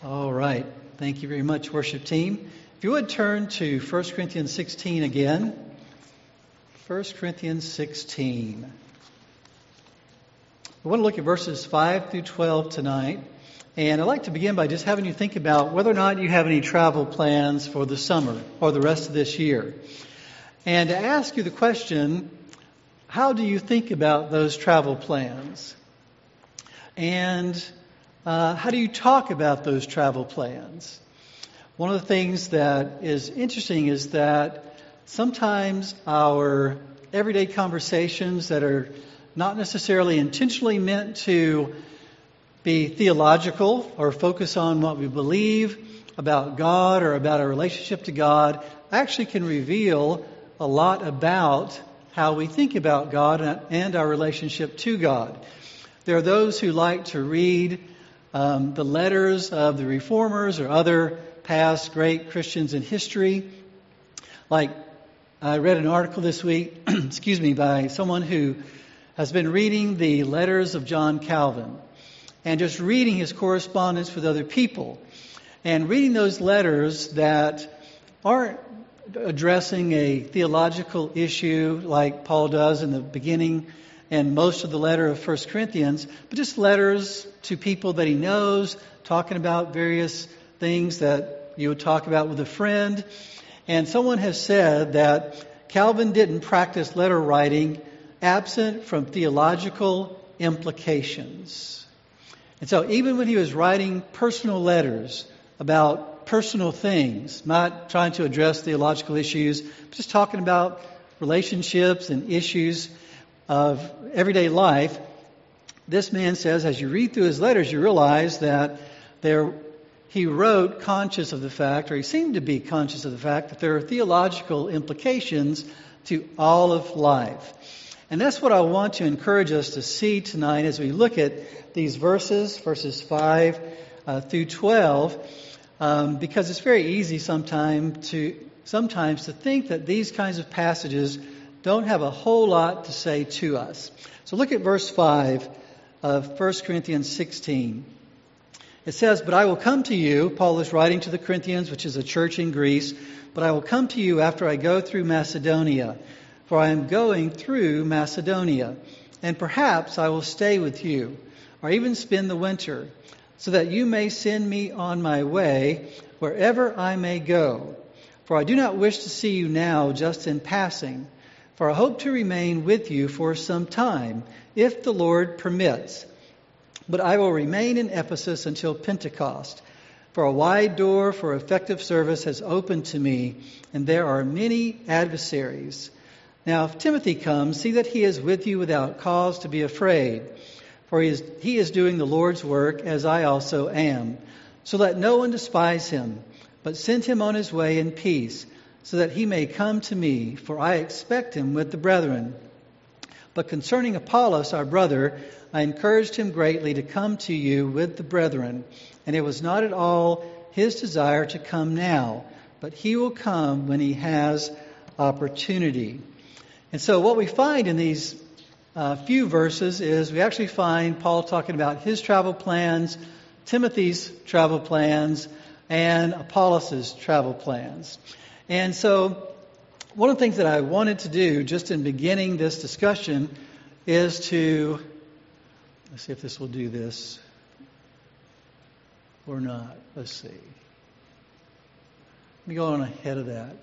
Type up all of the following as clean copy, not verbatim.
All right. Thank you very much, worship team. If you would turn to 1 Corinthians 16 again. 1 Corinthians 16. We want to look at verses 5 through 12 tonight. And I'd like to begin by just having you think about whether or not you have any travel plans for the summer or the rest of this year. And to ask you the question, how do you think about those travel plans? And how do you talk about those travel plans? One of the things that is interesting is that sometimes our everyday conversations that are not necessarily intentionally meant to be theological or focus on what we believe about God or about our relationship to God actually can reveal a lot about how we think about God and our relationship to God. There are those who like to read the letters of the reformers or other past great Christians in history. Like I read an article this week, by someone who has been reading the letters of John Calvin and just reading his correspondence with other people and reading those letters that aren't addressing a theological issue like Paul does in the beginning and most of the letter of 1 Corinthians, but just letters to people that he knows, talking about various things that you would talk about with a friend. And someone has said that Calvin didn't practice letter writing absent from theological implications. And so even when he was writing personal letters about personal things, not trying to address theological issues, but just talking about relationships and issues of everyday life, this man says, as you read through his letters, you realize that he wrote conscious of the fact, or he seemed to be conscious of the fact, that there are theological implications to all of life. And that's what I want to encourage us to see tonight as we look at these verses 5 through 12, because it's very easy sometimes to think that these kinds of passages don't have a whole lot to say to us. So look at verse 5 of 1 Corinthians 16. It says, "But I will come to you," Paul is writing to the Corinthians, which is a church in Greece, "but I will come to you after I go through Macedonia, for I am going through Macedonia, and perhaps I will stay with you, or even spend the winter, so that you may send me on my way wherever I may go. For I do not wish to see you now just in passing, for I hope to remain with you for some time, if the Lord permits. But I will remain in Ephesus until Pentecost, for a wide door for effective service has opened to me, and there are many adversaries. Now if Timothy comes, see that he is with you without cause to be afraid, for he is doing the Lord's work, as I also am. So let no one despise him, but send him on his way in peace, so that he may come to me, for I expect him with the brethren. But concerning Apollos, our brother, I encouraged him greatly to come to you with the brethren, and it was not at all his desire to come now, but he will come when he has opportunity." And so what we find in these few verses is we actually find Paul talking about his travel plans, Timothy's travel plans, and Apollos' travel plans. And so one of the things that I wanted to do just in beginning this discussion is to, let's see if this will do this or not. Let's see. Let me go on ahead of that.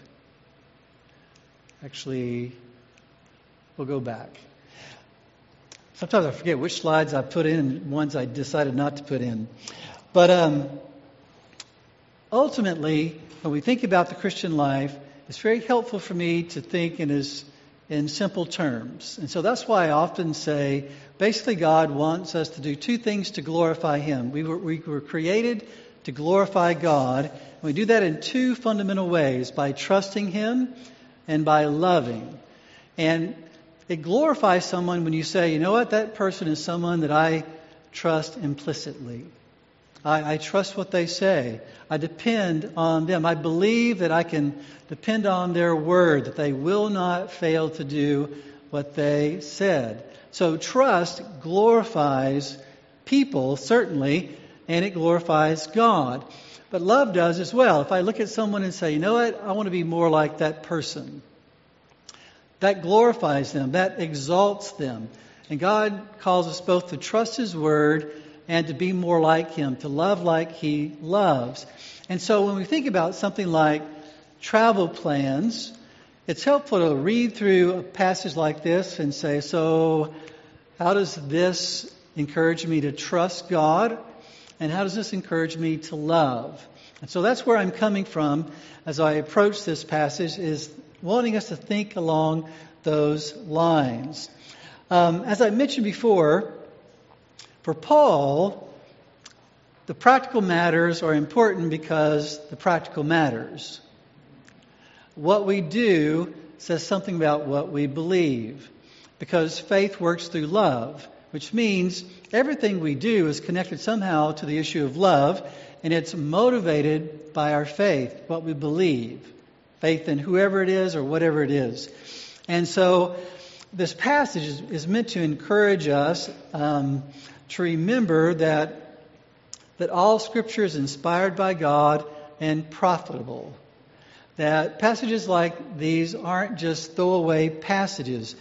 Actually, we'll go back. Sometimes I forget which slides I put in and ones I decided not to put in. But ultimately, when we think about the Christian life, it's very helpful for me to think in simple terms. And so that's why I often say, basically God wants us to do two things to glorify Him. We were created to glorify God. And we do that in two fundamental ways, by trusting Him and by loving. And it glorifies someone when you say, you know what, that person is someone that I trust implicitly. I trust what they say. I depend on them. I believe that I can depend on their word, that they will not fail to do what they said. So trust glorifies people, certainly, and it glorifies God. But love does as well. If I look at someone and say, you know what, I want to be more like that person, that glorifies them, that exalts them. And God calls us both to trust His Word and to be more like Him, to love like He loves. And so when we think about something like travel plans, it's helpful to read through a passage like this and say, so how does this encourage me to trust God? And how does this encourage me to love? And so that's where I'm coming from as I approach this passage, is wanting us to think along those lines. As I mentioned before, for Paul, the practical matters are important because the practical matters. What we do says something about what we believe, because faith works through love, which means everything we do is connected somehow to the issue of love, and it's motivated by our faith, what we believe, faith in whoever it is or whatever it is. And so this passage is meant to encourage us to remember that all Scripture is inspired by God and profitable. That passages like these aren't just throwaway passages.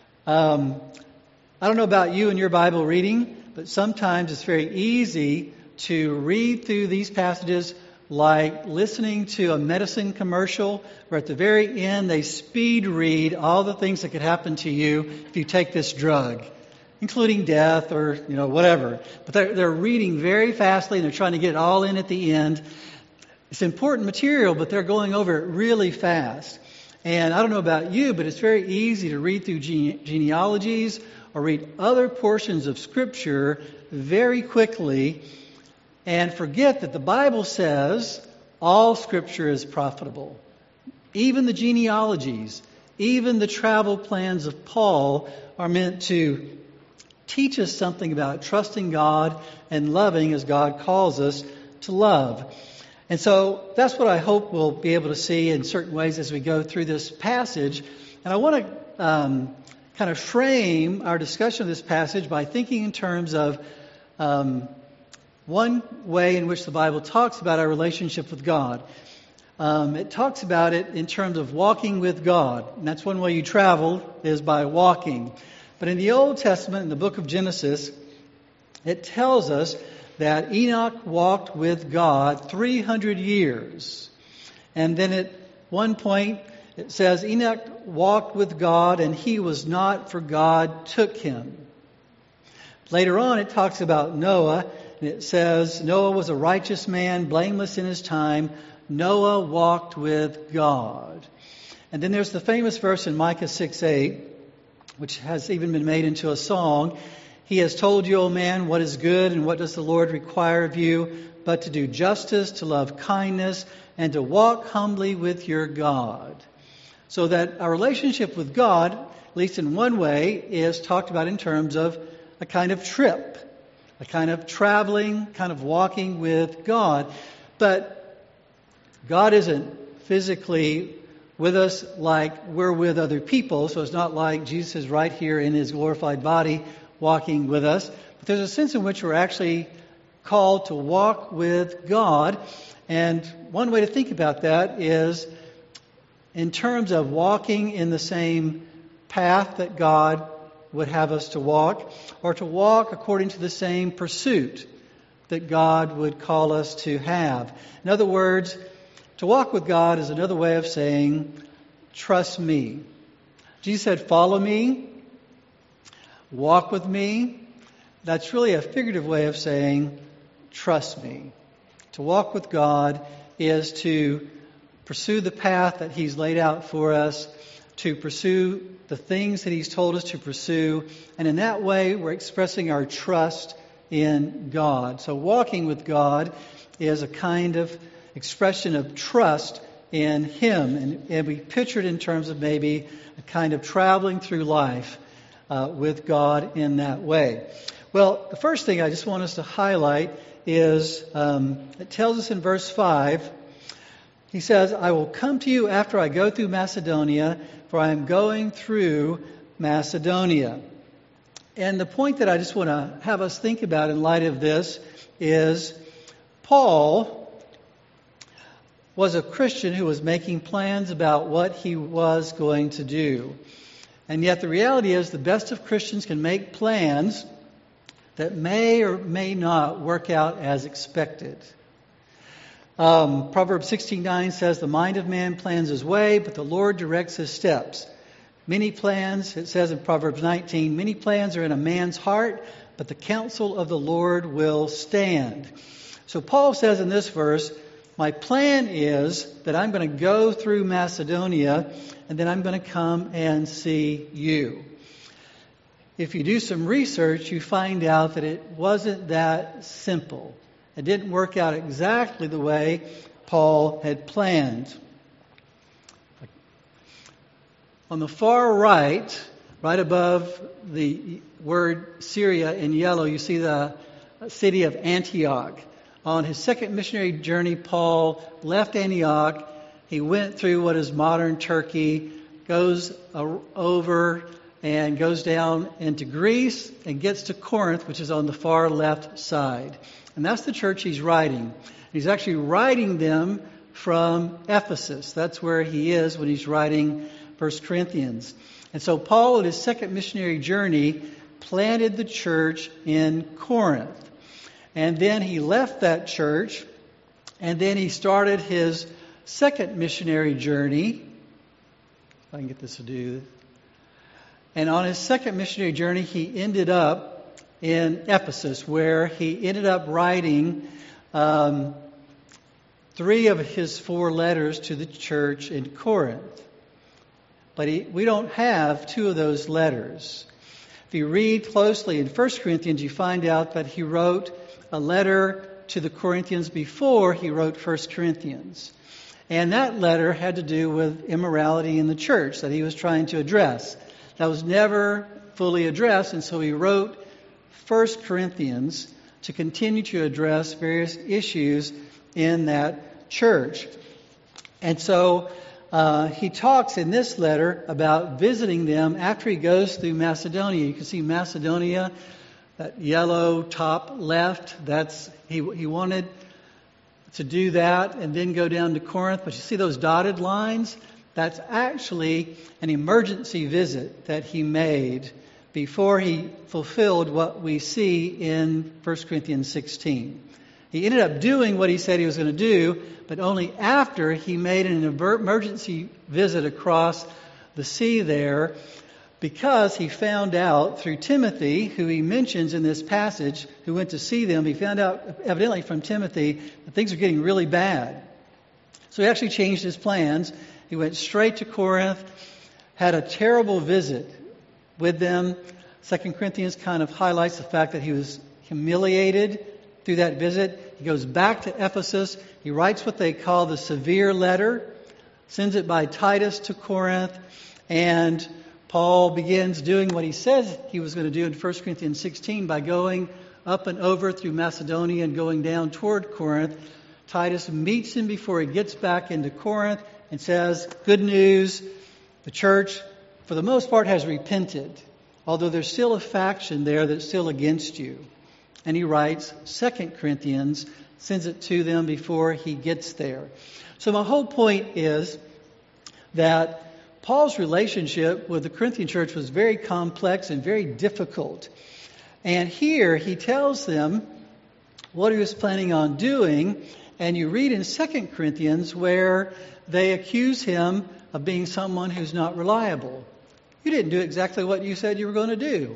I don't know about you and your Bible reading, but sometimes it's very easy to read through these passages like listening to a medicine commercial where at the very end they speed read all the things that could happen to you if you take this drug, including death or whatever. But they're reading very fastly and they're trying to get it all in at the end. It's important material, but they're going over it really fast. And I don't know about you, but it's very easy to read through genealogies or read other portions of Scripture very quickly and forget that the Bible says all Scripture is profitable. Even the genealogies, even the travel plans of Paul are meant to teach us something about trusting God and loving as God calls us to love. And so that's what I hope we'll be able to see in certain ways as we go through this passage. And I want to kind of frame our discussion of this passage by thinking in terms of one way in which the Bible talks about our relationship with God. It talks about it in terms of walking with God. And that's one way you travel, is by walking. But in the Old Testament, in the book of Genesis, it tells us that Enoch walked with God 300 years. And then at one point, it says Enoch walked with God and he was not, for God took him. Later on, it talks about Noah, and it says Noah was a righteous man, blameless in his time. Noah walked with God. And then there's the famous verse in Micah 6:8, which has even been made into a song. He has told you, O man, what is good and what does the Lord require of you, but to do justice, to love kindness, and to walk humbly with your God. So that our relationship with God, at least in one way, is talked about in terms of a kind of trip, a kind of traveling, kind of walking with God. But God isn't physically with us like we're with other people, so it's not like Jesus is right here in His glorified body walking with us. But there's a sense in which we're actually called to walk with God. And one way to think about that is in terms of walking in the same path that God would have us to walk, or to walk according to the same pursuit that God would call us to have. In other words, to walk with God is another way of saying, trust me. Jesus said, follow me, walk with me. That's really a figurative way of saying, trust me. To walk with God is to pursue the path that He's laid out for us, to pursue the things that He's told us to pursue, and in that way we're expressing our trust in God. So walking with God is a kind of expression of trust in Him, and we picture it in terms of maybe a kind of traveling through life with God in that way. Well, the first thing I just want us to highlight is it tells us in verse 5, he says, I will come to you after I go through Macedonia, for I am going through Macedonia. And the point that I just want to have us think about in light of this is Paul was a Christian who was making plans about what he was going to do. And yet the reality is the best of Christians can make plans that may or may not work out as expected. Proverbs 16:9 says, "The mind of man plans his way, but the Lord directs his steps." Many plans, it says in Proverbs 19, many plans are in a man's heart, but the counsel of the Lord will stand. So Paul says in this verse, my plan is that I'm going to go through Macedonia and then I'm going to come and see you. If you do some research, you find out that it wasn't that simple. It didn't work out exactly the way Paul had planned. On the far right, right above the word Syria in yellow, you see the city of Antioch. On his second missionary journey, Paul left Antioch. He went through what is modern Turkey, goes over and goes down into Greece and gets to Corinth, which is on the far left side. And that's the church he's writing. He's actually writing them from Ephesus. That's where he is when he's writing 1 Corinthians. And so Paul, in his second missionary journey, planted the church in Corinth. And then he left that church, and then he started his second missionary journey. If I can get this to do. And on his second missionary journey, he ended up in Ephesus, where he ended up writing 3 of his 4 letters to the church in Corinth. But we don't have 2 of those letters. If you read closely in 1 Corinthians, you find out that he wrote a letter to the Corinthians before he wrote 1 Corinthians. And that letter had to do with immorality in the church that he was trying to address. That was never fully addressed, and so he wrote 1 Corinthians to continue to address various issues in that church. And so he talks in this letter about visiting them after he goes through Macedonia. You can see Macedonia, that yellow top left. That's he wanted to do that and then go down to Corinth. But you see those dotted lines? That's actually an emergency visit that he made before he fulfilled what we see in 1 Corinthians 16. He ended up doing what he said he was going to do, but only after he made an emergency visit across the sea there, because he found out through Timothy, who he mentions in this passage, who went to see them, he found out evidently from Timothy that things are getting really bad. So he actually changed his plans. He went straight to Corinth, had a terrible visit with them. 2 Corinthians kind of highlights the fact that he was humiliated through that visit. He goes back to Ephesus. He writes what they call the severe letter, sends it by Titus to Corinth, and Paul begins doing what he says he was going to do in 1 Corinthians 16 by going up and over through Macedonia and going down toward Corinth. Titus meets him before he gets back into Corinth and says, good news, the church, for the most part, has repented, although there's still a faction there that's still against you. And he writes 2 Corinthians, sends it to them before he gets there. So my whole point is that Paul's relationship with the Corinthian church was very complex and very difficult. And here he tells them what he was planning on doing. And you read in 2 Corinthians where they accuse him of being someone who's not reliable. You didn't do exactly what you said you were going to do.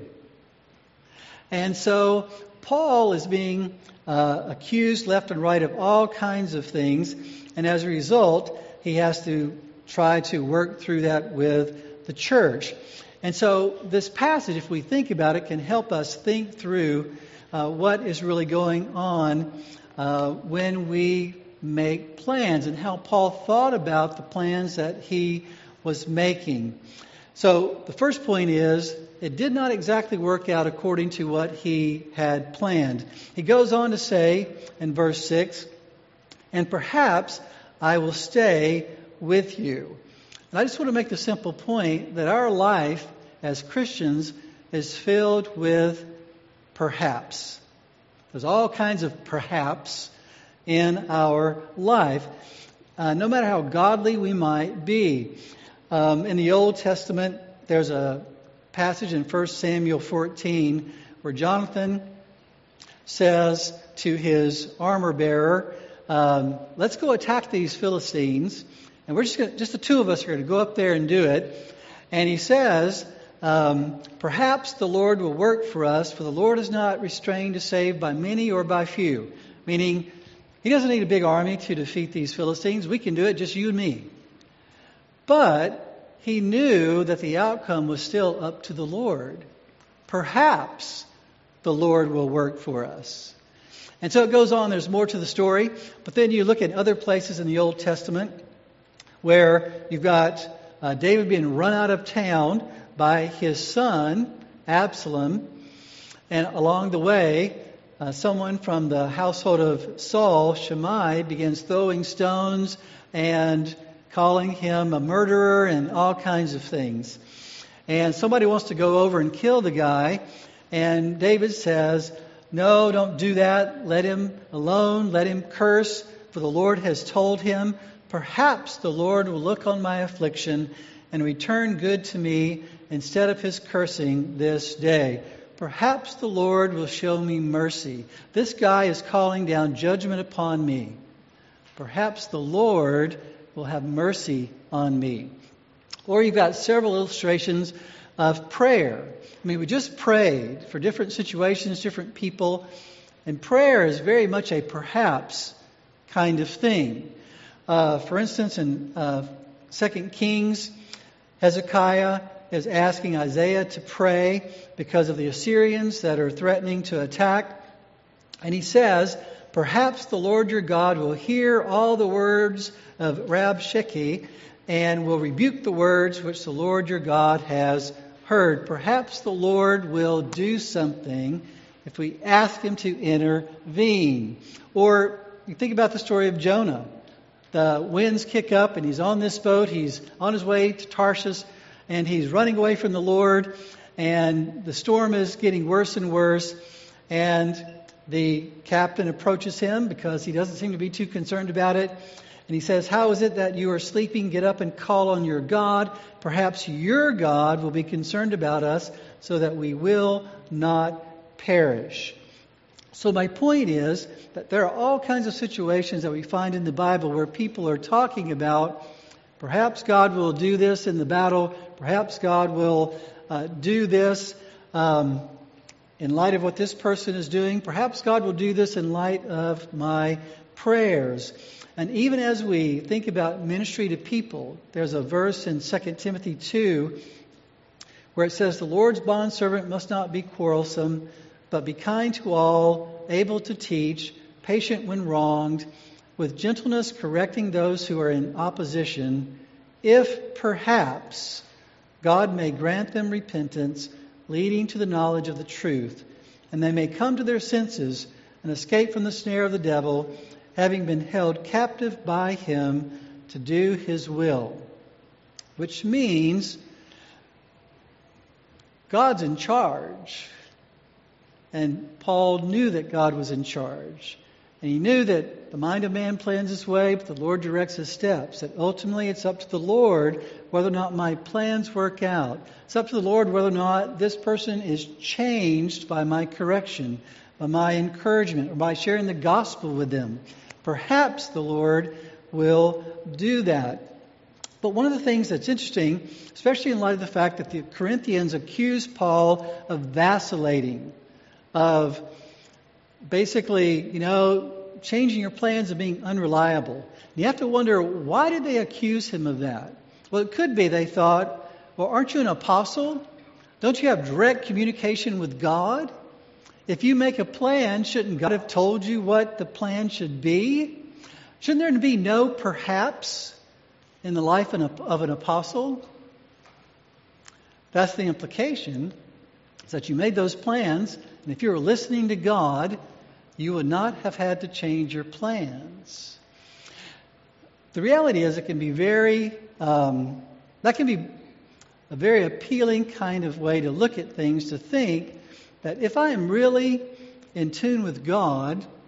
And so Paul is being accused left and right of all kinds of things. And as a result, he has to try to work through that with the church. And so this passage, if we think about it, can help us think through what is really going on when we make plans and how Paul thought about the plans that he was making. So the first point is, it did not exactly work out according to what he had planned. He goes on to say in verse 6, and perhaps I will stay with you. And I just want to make the simple point that our life as Christians is filled with perhaps. There's all kinds of perhaps in our life, no matter how godly we might be. In the Old Testament, there's a passage in 1 Samuel 14 where Jonathan says to his armor bearer, let's go attack these Philistines. And we're just the two of us are going to go up there and do it. And he says, perhaps the Lord will work for us, for the Lord is not restrained to save by many or by few. Meaning, he doesn't need a big army to defeat these Philistines. We can do it, just you and me. But he knew that the outcome was still up to the Lord. Perhaps the Lord will work for us. And so it goes on. There's more to the story. But then you look at other places in the Old Testament where you've got David being run out of town by his son, Absalom. And along the way, someone from the household of Saul, Shimei, begins throwing stones and calling him a murderer and all kinds of things. And somebody wants to go over and kill the guy. And David says, no, don't do that. Let him alone. Let him curse. For the Lord has told him, perhaps the Lord will look on my affliction and return good to me instead of his cursing this day. Perhaps the Lord will show me mercy. This guy is calling down judgment upon me. Perhaps the Lord will have mercy on me. Or you've got several illustrations of prayer. I mean, we just prayed for different situations, different people. And prayer is very much a perhaps kind of thing. For instance, in 2 Kings, Hezekiah is asking Isaiah to pray because of the Assyrians that are threatening to attack. And he says, perhaps the Lord your God will hear all the words of Rabshakeh and will rebuke the words which the Lord your God has heard. Perhaps the Lord will do something if we ask him to intervene. Or you think about the story of Jonah. The winds kick up and he's on this boat. He's on his way to Tarshish and he's running away from the Lord. And the storm is getting worse and worse. And the captain approaches him because he doesn't seem to be too concerned about it. And he says, how is it that you are sleeping? Get up and call on your God. Perhaps your God will be concerned about us so that we will not perish. So my point is that there are all kinds of situations that we find in the Bible where people are talking about, perhaps God will do this in the battle. Perhaps God will do this in light of what this person is doing. Perhaps God will do this in light of my prayers. And even as we think about ministry to people, there's a verse in 2 Timothy 2 where it says, the Lord's bondservant must not be quarrelsome, but be kind to all, able to teach, patient when wronged, with gentleness correcting those who are in opposition, if perhaps God may grant them repentance, leading to the knowledge of the truth, and they may come to their senses and escape from the snare of the devil, having been held captive by him to do his will. Which means God's in charge. And Paul knew that God was in charge. And he knew that the mind of man plans his way, but the Lord directs his steps. That ultimately it's up to the Lord whether or not my plans work out. It's up to the Lord whether or not this person is changed by my correction, by my encouragement, or by sharing the gospel with them. Perhaps the Lord will do that. But one of the things that's interesting, especially in light of the fact that the Corinthians accused Paul of vacillating, of basically, changing your plans and being unreliable. You have to wonder, why did they accuse him of that? Well, it could be they thought, well, aren't you an apostle? Don't you have direct communication with God? If you make a plan, shouldn't God have told you what the plan should be? Shouldn't there be no perhaps in the life of an apostle? That's the implication, is that you made those plans, and if you were listening to God, you would not have had to change your plans. The reality is it can be that can be a very appealing kind of way to look at things, to think that if I am really in tune with God,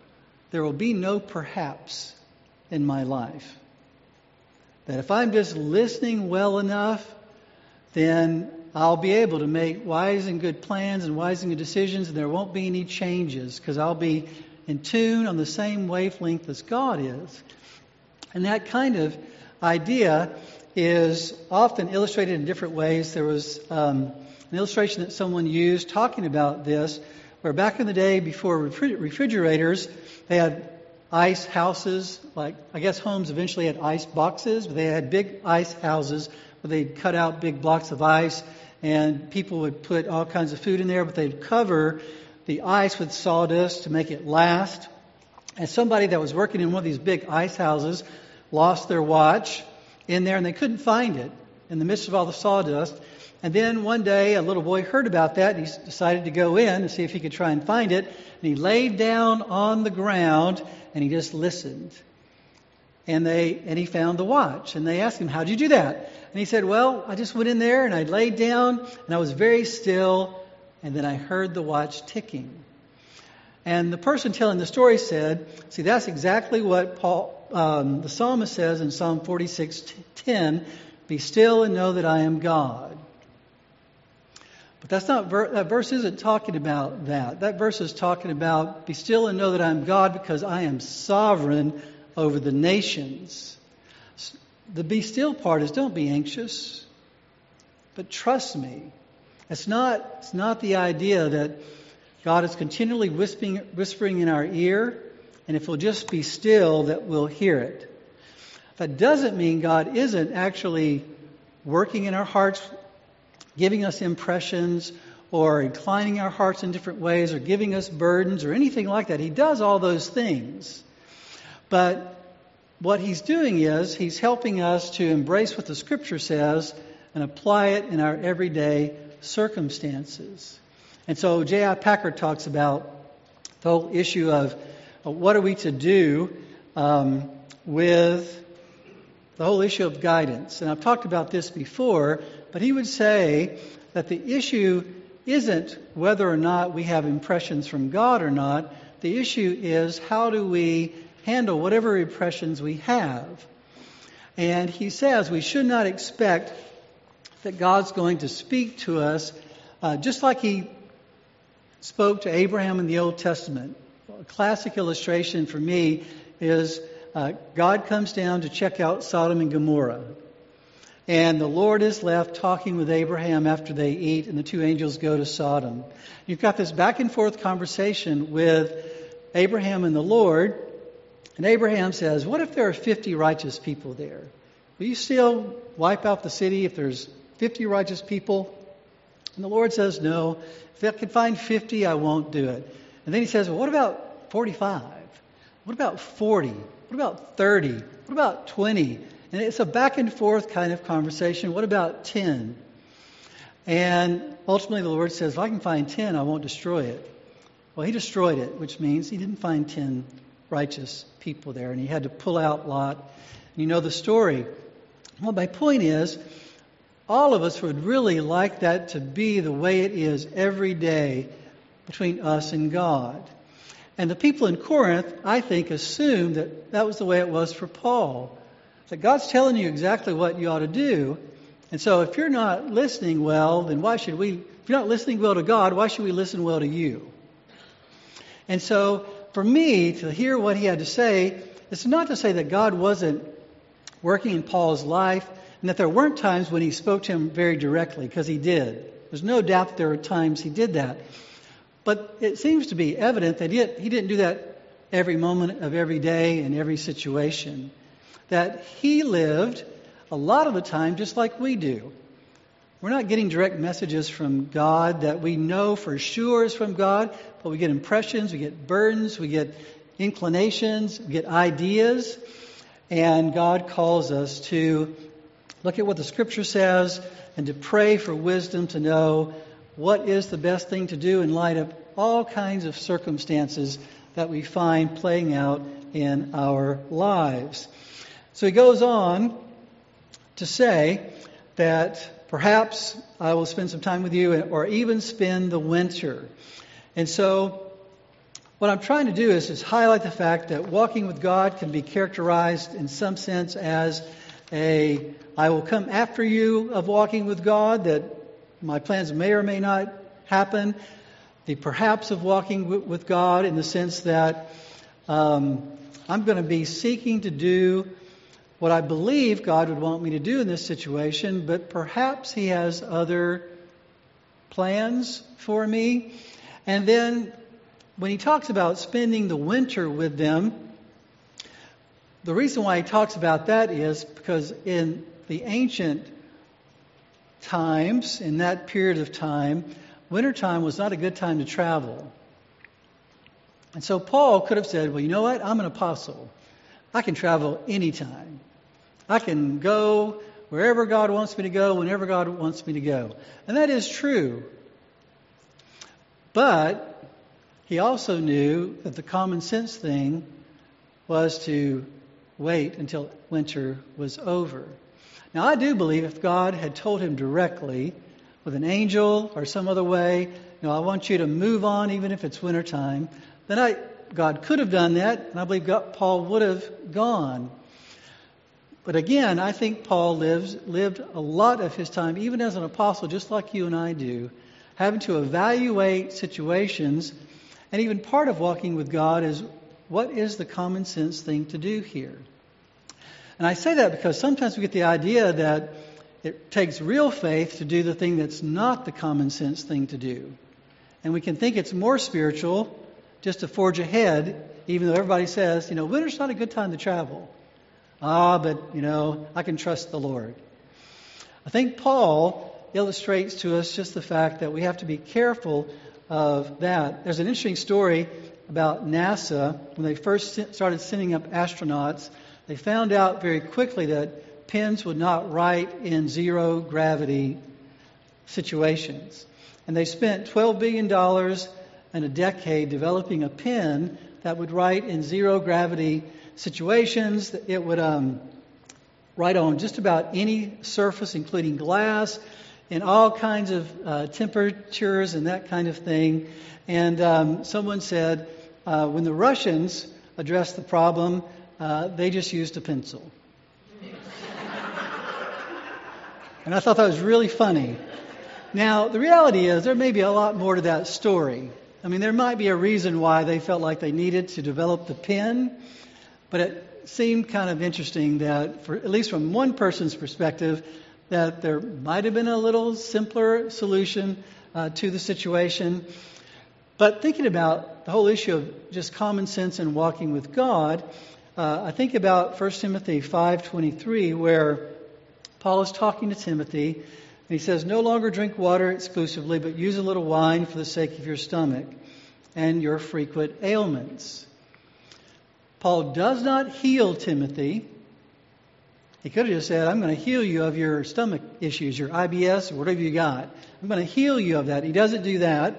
there will be no perhaps in my life. That if I'm just listening well enough, then I'll be able to make wise and good plans and wise and good decisions, and there won't be any changes because I'll be in tune on the same wavelength as God is. And that kind of idea is often illustrated in different ways. There was an illustration that someone used talking about this, where back in the day before refrigerators, they had ice houses, like I guess homes eventually had ice boxes, but they had big ice houses where they'd cut out big blocks of ice and people would put all kinds of food in there, but they'd cover the ice with sawdust to make it last. And somebody that was working in one of these big ice houses lost their watch in there and they couldn't find it in the midst of all the sawdust. And then one day a little boy heard about that and he decided to go in and see if he could try and find it. And he laid down on the ground and he just listened. And he found the watch. And they asked him, "How'd you do that?" And he said, "Well, I just went in there and I laid down and I was very still and then I heard the watch ticking." And the person telling the story said, see, that's exactly what the psalmist says in Psalm 46:10, "Be still and know that I am God." But that's not that verse isn't talking about that. That verse is talking about, "Be still and know that I am God because I am sovereign over the nations." The be still part is don't be anxious, but trust me. It's not the idea that God is continually whispering in our ear, and if we'll just be still, that we'll hear it. That doesn't mean God isn't actually working in our hearts, giving us impressions, or inclining our hearts in different ways, or giving us burdens, or anything like that. He does all those things. But what He's doing is He's helping us to embrace what the Scripture says and apply it in our everyday circumstances. And so J.I. Packer talks about the whole issue of what are we to do with the whole issue of guidance. And I've talked about this before, but he would say that the issue isn't whether or not we have impressions from God or not. The issue is how do we handle whatever impressions we have. And he says we should not expect that God's going to speak to us just like He spoke to Abraham in the Old Testament. A classic illustration for me is God comes down to check out Sodom and Gomorrah. And the Lord is left talking with Abraham after they eat, and the two angels go to Sodom. You've got this back and forth conversation with Abraham and the Lord. And Abraham says, "What if there are 50 righteous people there? Will you still wipe out the city if there's 50 righteous people?" And the Lord says, "No. If I can find 50, I won't do it." And then He says, "Well, what about 45? What about 40? What about 30? What about 20? And it's a back and forth kind of conversation. What about 10? And ultimately the Lord says, "If I can find 10, I won't destroy it." Well, He destroyed it, which means He didn't find 10 righteous people there, and He had to pull out Lot. And you know the story. Well, my point is, all of us would really like that to be the way it is every day between us and God. And the people in Corinth, I think, assumed that that was the way it was for Paul. That God's telling you exactly what you ought to do. And so if you're not listening well, then why should we? If you're not listening well to God, why should we listen well to you? And so for me to hear what he had to say, it's not to say that God wasn't working in Paul's life and that there weren't times when He spoke to him very directly, because He did. There's no doubt that there were times He did that. But it seems to be evident that he didn't do that every moment of every day in every situation. That he lived a lot of the time just like we do. We're not getting direct messages from God that we know for sure is from God, but we get impressions, we get burdens, we get inclinations, we get ideas, and God calls us to look at what the Scripture says and to pray for wisdom to know what is the best thing to do in light of all kinds of circumstances that we find playing out in our lives. So he goes on to say that perhaps I will spend some time with you or even spend the winter. And so What I'm trying to do is just highlight the fact that walking with God can be characterized in some sense as a I will come after you of walking with God, that my plans may or may not happen. The perhaps of walking with God in the sense that I'm going to be seeking to do what I believe God would want me to do in this situation, but perhaps He has other plans for me. And then when He talks about spending the winter with them, the reason why He talks about that is because in the ancient times, in that period of time, wintertime was not a good time to travel. And so Paul could have said, well, you know what? I'm an apostle. I can travel anytime. I can go wherever God wants me to go, whenever God wants me to go. And that is true. But he also knew that the common sense thing was to wait until winter was over. Now, I do believe if God had told him directly, with an angel or some other way, I want you to move on even if it's wintertime, then God could have done that, and I believe Paul would have gone. But again, I think Paul lived a lot of his time, even as an apostle, just like you and I do, having to evaluate situations. And even part of walking with God is, what is the common sense thing to do here? And I say that because sometimes we get the idea that it takes real faith to do the thing that's not the common sense thing to do. And we can think it's more spiritual just to forge ahead, even though everybody says, winter's not a good time to travel. But I can trust the Lord. I think Paul illustrates to us just the fact that we have to be careful of that. There's an interesting story about NASA. When they first started sending up astronauts, they found out very quickly that pens would not write in zero gravity situations. And they spent $12 billion and a decade developing a pen that would write in zero gravity situations. It would write on just about any surface, including glass, in all kinds of temperatures and that kind of thing. And someone said when the Russians addressed the problem, they just used a pencil. And I thought that was really funny. Now, the reality is there may be a lot more to that story. I mean, there might be a reason why they felt like they needed to develop the pen, but it seemed kind of interesting that, at least from one person's perspective, that there might have been a little simpler solution to the situation. But thinking about the whole issue of just common sense and walking with God, I think about 1 Timothy 5:23, where Paul is talking to Timothy, and he says, "No longer drink water exclusively, but use a little wine for the sake of your stomach and your frequent ailments." Paul does not heal Timothy. He could have just said, "I'm going to heal you of your stomach issues, your IBS, or whatever you got. I'm going to heal you of that." He doesn't do that.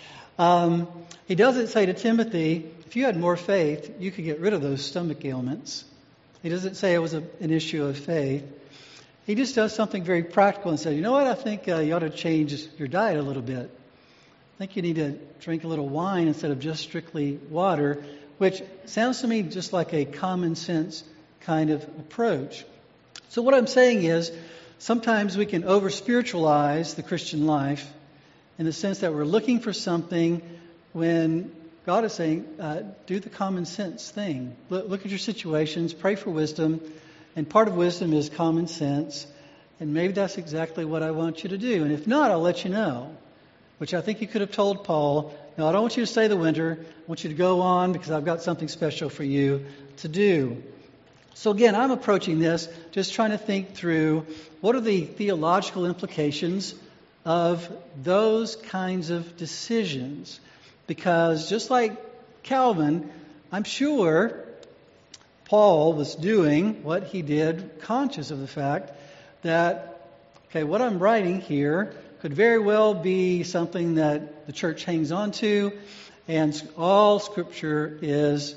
He doesn't say to Timothy, if you had more faith, you could get rid of those stomach ailments. He doesn't say it was an issue of faith. He just does something very practical and says, you know what, I think you ought to change your diet a little bit. I think you need to drink a little wine instead of just strictly water, which sounds to me just like a common sense kind of approach. So what I'm saying is, sometimes we can over-spiritualize the Christian life in the sense that we're looking for something when God is saying, do the common sense thing. Look at your situations, pray for wisdom, and part of wisdom is common sense, and maybe that's exactly what I want you to do. And if not, I'll let you know, which I think you could have told Paul, no, I don't want you to stay the winter. I want you to go on because I've got something special for you to do. So again, I'm approaching this just trying to think through what are the theological implications of those kinds of decisions. Because just like Calvin, I'm sure Paul was doing what he did, conscious of the fact that, what I'm writing here could very well be something that the church hangs on to, and all Scripture is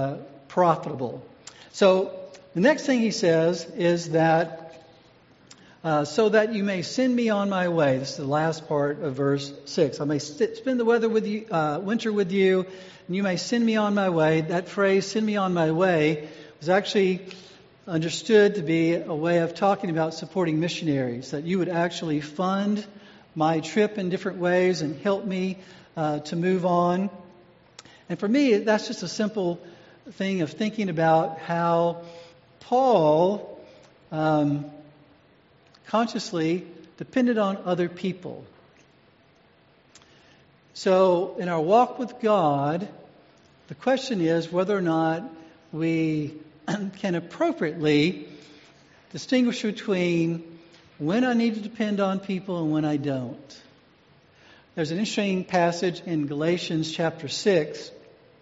profitable. So the next thing he says is that so that you may send me on my way. This is the last part of verse 6. I may spend the winter with you, and you may send me on my way. That phrase, send me on my way, was actually understood to be a way of talking about supporting missionaries, that you would actually fund my trip in different ways and help me to move on. And for me, that's just a simple thing of thinking about how Paul consciously depended on other people. So in our walk with God, the question is whether or not we can appropriately distinguish between when I need to depend on people and when I don't. There's an interesting passage in Galatians chapter 6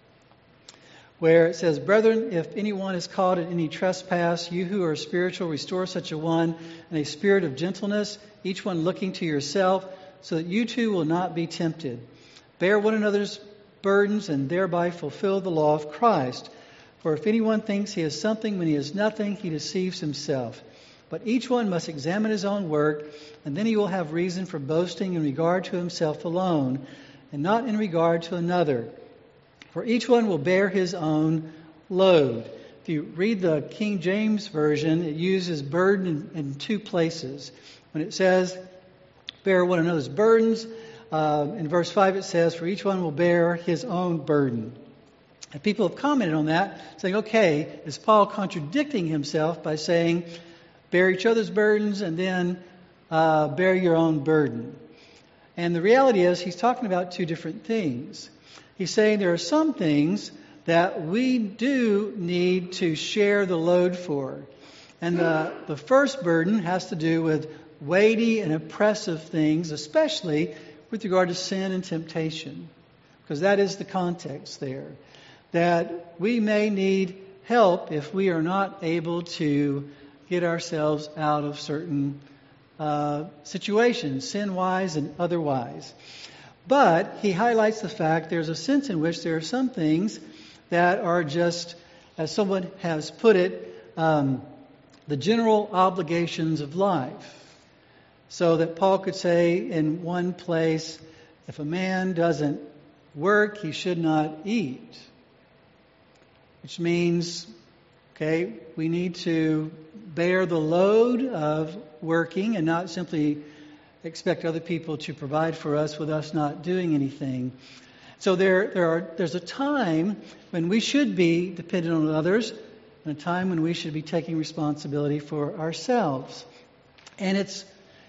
where it says, "Brethren, if anyone is caught in any trespass, you who are spiritual, restore such a one in a spirit of gentleness, each one looking to yourself, so that you too will not be tempted. Bear one another's burdens and thereby fulfill the law of Christ. For if anyone thinks he has something when he has nothing, he deceives himself. But each one must examine his own work, and then he will have reason for boasting in regard to himself alone, and not in regard to another. For each one will bear his own load." If you read the King James Version, it uses burden in two places. When it says, bear one another's burdens, in verse 5 it says, for each one will bear his own burden. And people have commented on that, saying, okay, is Paul contradicting himself by saying, bear each other's burdens and then bear your own burden? And the reality is he's talking about two different things. He's saying there are some things that we do need to share the load for. And the first burden has to do with weighty and oppressive things, especially with regard to sin and temptation, because that is the context there. That we may need help if we are not able to get ourselves out of certain situations, sin-wise and otherwise. But he highlights the fact there's a sense in which there are some things that are just, as someone has put it, the general obligations of life. So that Paul could say in one place, if a man doesn't work, he should not eat. Which means, okay, we need to bear the load of working and not simply expect other people to provide for us with us not doing anything. So there's a time when we should be dependent on others and a time when we should be taking responsibility for ourselves. And it's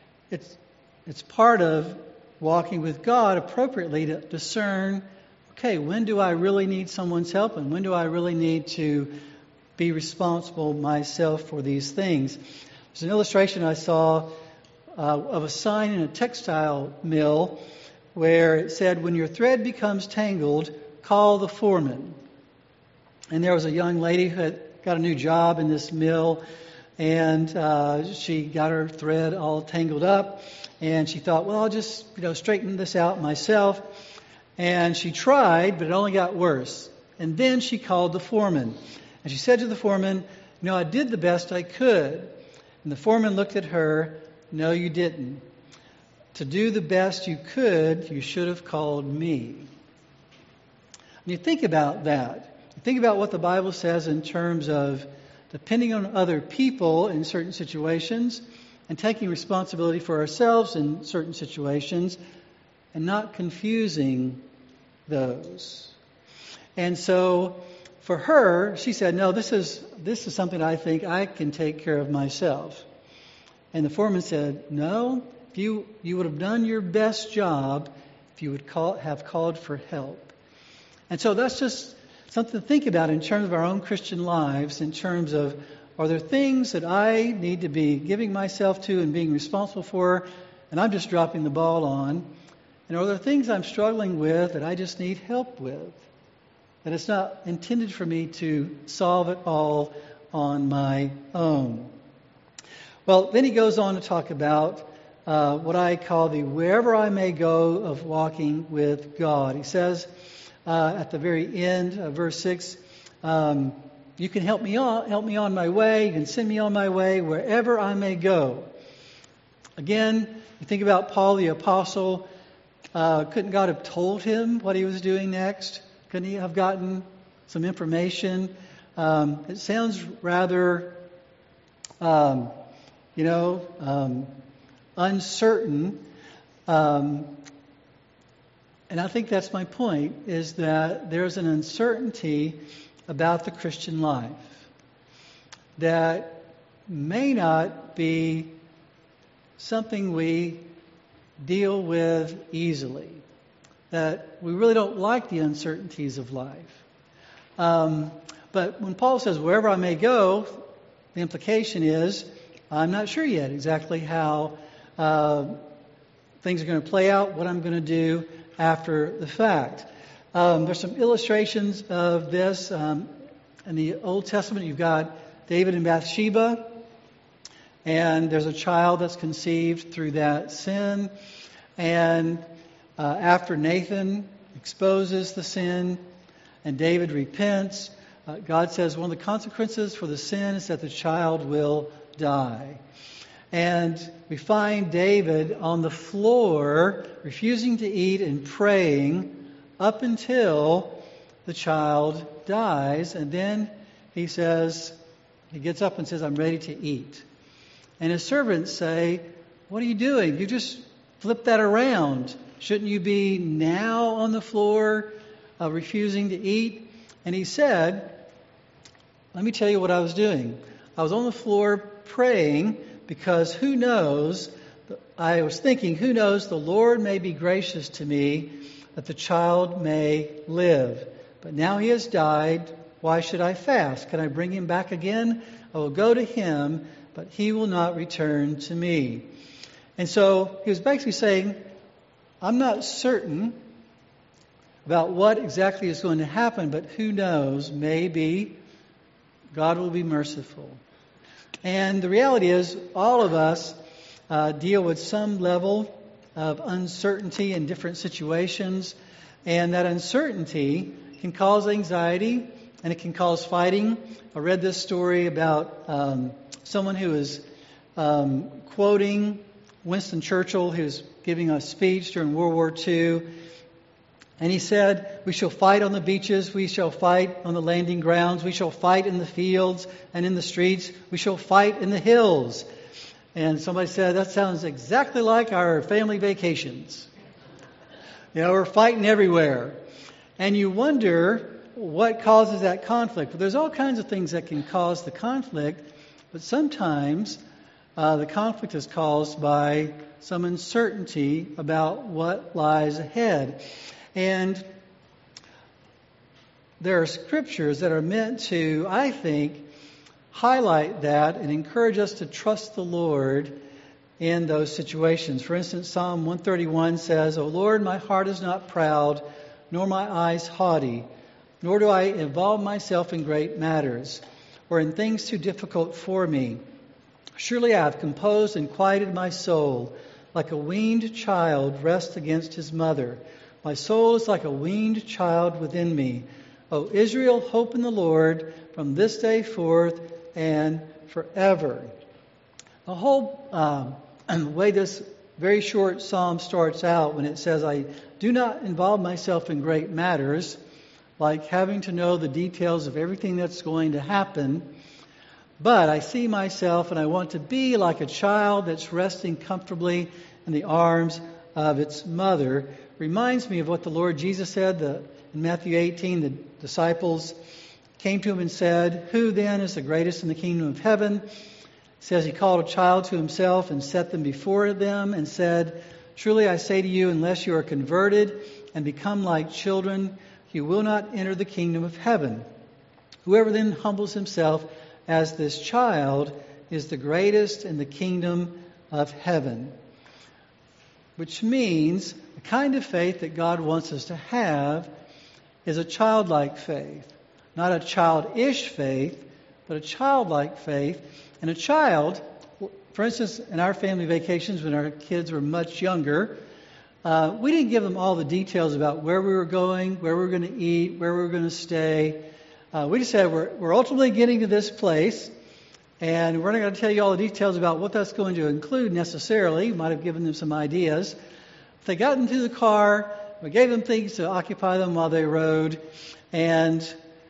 part of walking with God appropriately to discern, okay, when do I really need someone's help and when do I really need to be responsible myself for these things? There's an illustration I saw of a sign in a textile mill where it said, when your thread becomes tangled, call the foreman. And there was a young lady who had got a new job in this mill, and she got her thread all tangled up, and she thought, well, I'll just straighten this out myself. And she tried, but it only got worse. And then she called the foreman. And she said to the foreman, I did the best I could. And the foreman looked at her, no, you didn't. To do the best you could, you should have called me. And you think about that. You think about what the Bible says in terms of depending on other people in certain situations and taking responsibility for ourselves in certain situations and not confusing those. And so for her, she said, no, this is something I think I can take care of myself. And the foreman said, no, you would have done your best job if you would have called for help. And so that's just something to think about in terms of our own Christian lives, in terms of, are there things that I need to be giving myself to and being responsible for, and I'm just dropping the ball on? And are there things I'm struggling with that I just need help with? That it's not intended for me to solve it all on my own. Well, then he goes on to talk about what I call the wherever I may go of walking with God. He says at the very end of verse 6, you can help me on my way, you can send me on my way wherever I may go. Again, you think about Paul the Apostle. Couldn't God have told him what he was doing next? Couldn't he have gotten some information? It sounds rather, uncertain. And I think that's my point, is that there's an uncertainty about the Christian life that may not be something we deal with easily, that we really don't like the uncertainties of life. But when Paul says, wherever I may go, the implication is, I'm not sure yet exactly how things are going to play out, what I'm going to do after the fact. There's some illustrations of this. In the Old Testament, you've got David and Bathsheba, and there's a child that's conceived through that sin. And after Nathan exposes the sin and David repents, God says one of the consequences for the sin is that the child will die. And we find David on the floor refusing to eat and praying up until the child dies. And then he gets up and says, I'm ready to eat. And his servants say, what are you doing? You just flipped that around. Shouldn't you be now on the floor refusing to eat? And he said, let me tell you what I was doing. I was on the floor praying because who knows, I was thinking, who knows, the Lord may be gracious to me that the child may live. But now he has died. Why should I fast? Can I bring him back again? I will go to him, but he will not return to me. And so he was basically saying, I'm not certain about what exactly is going to happen, but who knows, maybe God will be merciful. And the reality is, all of us deal with some level of uncertainty in different situations, and that uncertainty can cause anxiety, and it can cause fighting. I read this story about someone who was quoting Winston Churchill, who was giving a speech during World War II. And he said, we shall fight on the beaches, we shall fight on the landing grounds, we shall fight in the fields and in the streets, we shall fight in the hills. And somebody said, that sounds exactly like our family vacations. We're fighting everywhere. And you wonder what causes that conflict. Well, there's all kinds of things that can cause the conflict, but sometimes the conflict is caused by some uncertainty about what lies ahead. And there are scriptures that are meant to, I think, highlight that and encourage us to trust the Lord in those situations. For instance, Psalm 131 says, O Lord, my heart is not proud, nor my eyes haughty, nor do I involve myself in great matters, or in things too difficult for me. Surely I have composed and quieted my soul, like a weaned child rests against his mother. My soul is like a weaned child within me. O Israel, hope in the Lord from this day forth and forever. The whole way this very short psalm starts out, when it says, I do not involve myself in great matters, like having to know the details of everything that's going to happen, but I see myself and I want to be like a child that's resting comfortably in the arms of its mother. Reminds me of what the Lord Jesus said in Matthew 18. The disciples came to him and said, who then is the greatest in the kingdom of heaven? It says he called a child to himself and set them before them and said, truly I say to you, unless you are converted and become like children, you will not enter the kingdom of heaven. Whoever then humbles himself as this child is the greatest in the kingdom of heaven. Which means the kind of faith that God wants us to have is a childlike faith. Not a childish faith, but a childlike faith. And a child, for instance, in our family vacations when our kids were much younger, we didn't give them all the details about where we were going, where we were going to eat, where we were going to stay. We just said, we're ultimately getting to this place, And we're not going to tell you all the details about what that's going to include necessarily. We might have given them some ideas. They got into the car. We gave them things to occupy them while they rode. And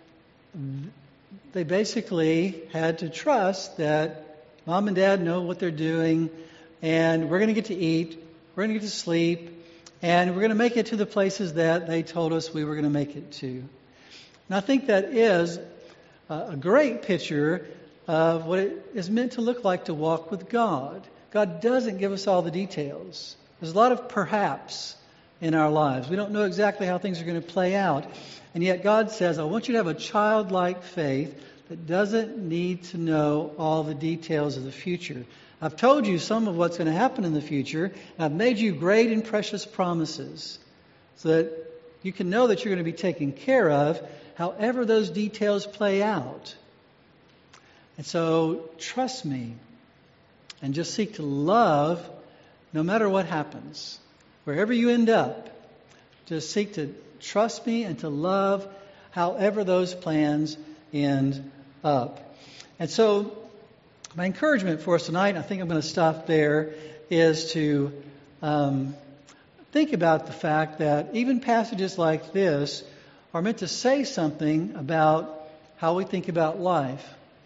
they basically had to trust that Mom and Dad know what they're doing. And we're going to get to eat. We're going to get to sleep. And we're going to make it to the places that they told us we were going to make it to. And I think that is a great picture of what it is meant to look like to walk with God. God doesn't give us all the details. There's a lot of perhaps in our lives. We don't know exactly how things are going to play out. And yet God says, I want you to have a childlike faith that doesn't need to know all the details of the future. I've told you some of what's going to happen in the future, and I've made you great and precious promises so that you can know that you're going to be taken care of however those details play out. And so trust me and just seek to love no matter what happens. Wherever you end up, just seek to trust me and to love however those plans end up. And so my encouragement for us tonight, I think I'm going to stop there, is to think about the fact that even passages like this are meant to say something about how we think about life.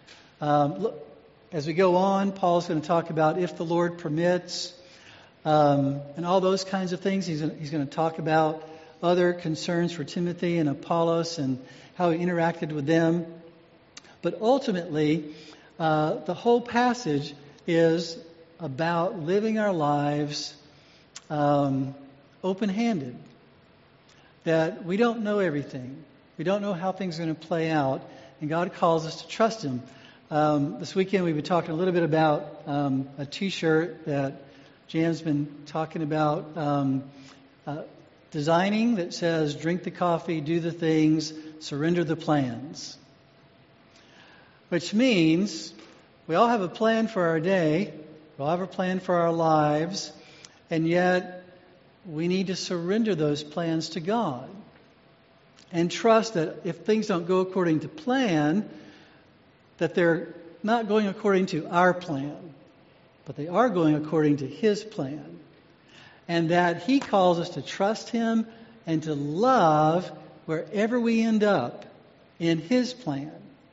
As we go on, Paul's going to talk about if the Lord permits, and all those kinds of things. He's going to talk about other concerns for Timothy and Apollos and how he interacted with them. But ultimately, the whole passage is about living our lives open-handed. That we don't know everything. We don't know how things are going to play out. And God calls us to trust Him. This weekend we've been talking a little bit about a T-shirt that Jan's been talking about designing that says, drink the coffee, do the things, surrender the plans. Which means we all have a plan for our day, we all have a plan for our lives, and yet we need to surrender those plans to God. And trust that if things don't go according to plan, that they're not going according to our plan, but they are going according to His plan. And that He calls us to trust Him and to love wherever we end up in His plan.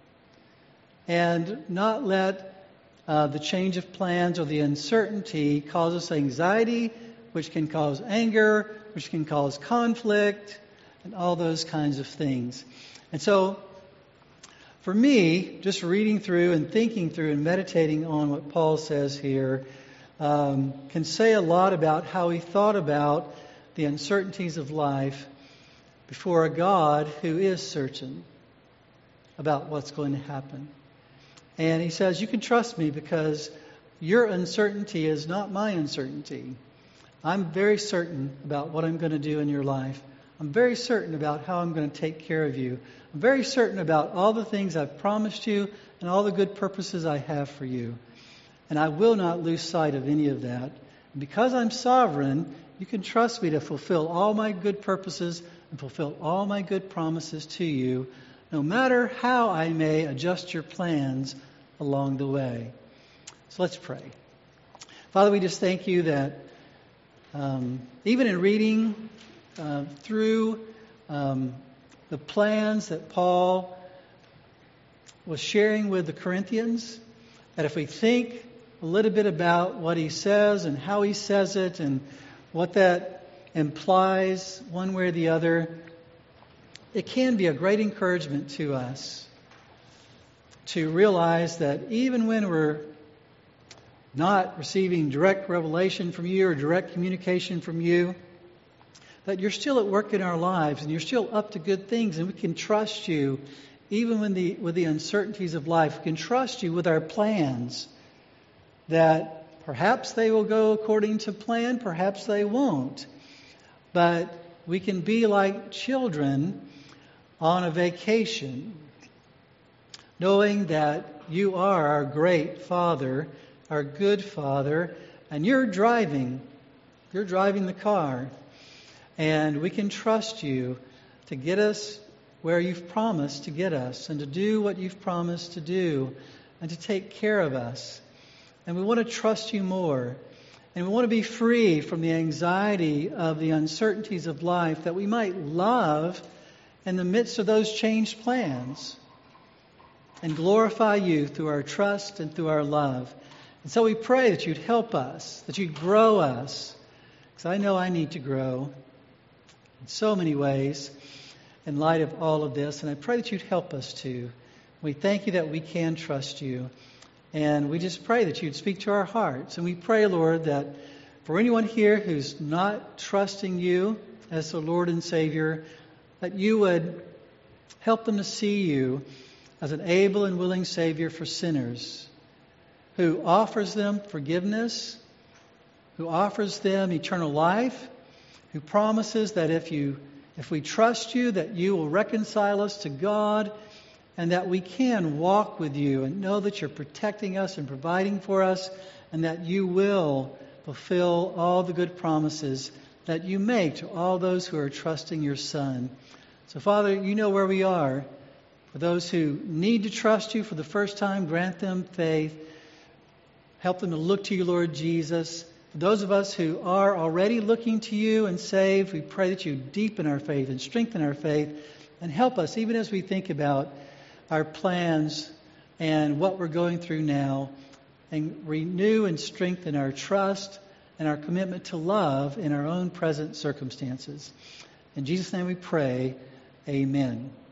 And not let the change of plans or the uncertainty cause us anxiety, which can cause anger, which can cause conflict, and all those kinds of things. And so, for me, just reading through and thinking through and meditating on what Paul says here can say a lot about how he thought about the uncertainties of life before a God who is certain about what's going to happen. And he says, you can trust me because your uncertainty is not my uncertainty. I'm very certain about what I'm going to do in your life. I'm very certain about how I'm going to take care of you. I'm very certain about all the things I've promised you and all the good purposes I have for you. And I will not lose sight of any of that. And because I'm sovereign, you can trust me to fulfill all my good purposes and fulfill all my good promises to you, no matter how I may adjust your plans along the way. So let's pray. Father, we just thank you that even in reading through the plans that Paul was sharing with the Corinthians, that if we think a little bit about what he says and how he says it and what that implies one way or the other, it can be a great encouragement to us to realize that even when we're not receiving direct revelation from you or direct communication from you, that you're still at work in our lives and you're still up to good things, and we can trust you even with the uncertainties of life. We can trust you with our plans, that perhaps they will go according to plan, perhaps they won't. But we can be like children on a vacation, knowing that you are our great Father, our good Father, and you're driving the car. And we can trust you to get us where you've promised to get us and to do what you've promised to do, and to take care of us. And we want to trust you more. And we want to be free from the anxiety of the uncertainties of life, that we might love in the midst of those changed plans and glorify you through our trust and through our love. And so we pray that you'd help us, that you'd grow us, because I know I need to grow in so many ways in light of all of this. And I pray that you'd help us to. We thank you that we can trust you. And we just pray that you'd speak to our hearts. And we pray, Lord, that for anyone here who's not trusting you as the Lord and Savior, that you would help them to see you as an able and willing Savior for sinners, who offers them forgiveness, who offers them eternal life, who promises that if we trust you, that you will reconcile us to God, and that we can walk with you and know that you're protecting us and providing for us, and that you will fulfill all the good promises that you make to all those who are trusting your Son. So, Father, you know where we are. For those who need to trust you for the first time, grant them faith. Help them to look to you, Lord Jesus. For those of us who are already looking to you and saved, we pray that you deepen our faith and strengthen our faith, and help us even as we think about our plans and what we're going through now, and renew and strengthen our trust and our commitment to love in our own present circumstances. In Jesus' name we pray, amen.